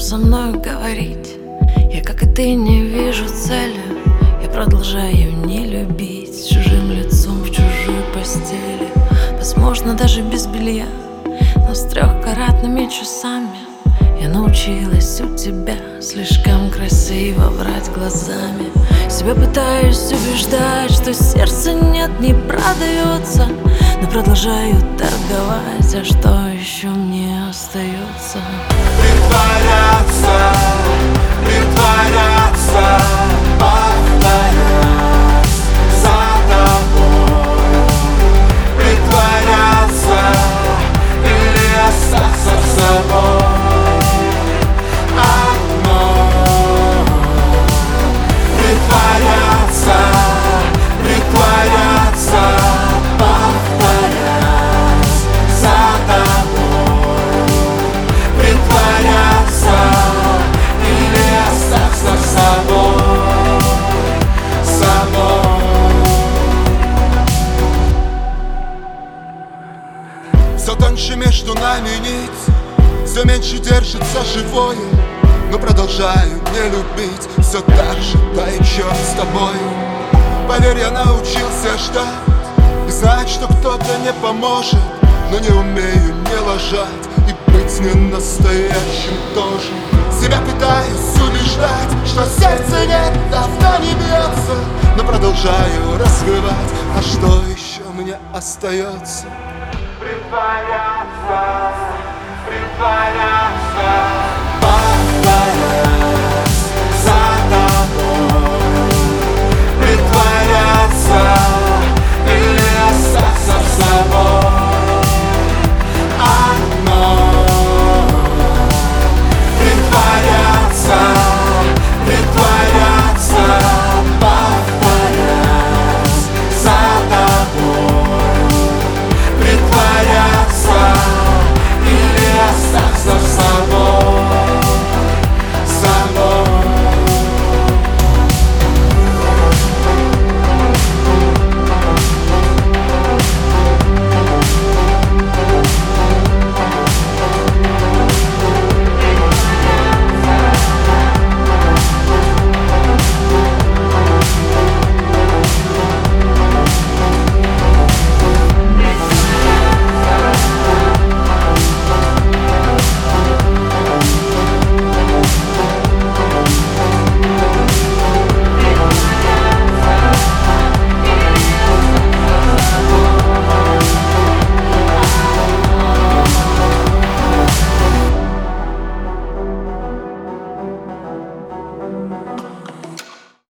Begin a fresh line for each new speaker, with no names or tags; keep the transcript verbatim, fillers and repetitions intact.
со мной говорить? Я, как и ты, не вижу цели. Я продолжаю не любить с чужим лицом в чужой постели. Возможно, даже без белья, но с трехкаратными часами я научилась у тебя слишком красиво врать глазами. Себя пытаюсь убеждать, что сердце нет, не продается, но продолжаю торговать, а что еще мне остается?
Притворяться, притворяться, повторять за тобой. Притворяться или остаться с собой. Притворяться, притворяться, повторять за тобой. Притворяться или остаться с собой, с собой. Все тоньше между нами нить, все меньше держится живое. Но продолжаю не любить, все так же, да и черт с тобой. Поверь, я научился ждать и знать, что кто-то не поможет, но не умею не ложать и быть не настоящим тоже. Себя пытаюсь убеждать, что сердце нет, давно не бьется, но продолжаю развивать, а что еще мне остается? Притворяться, притворяться.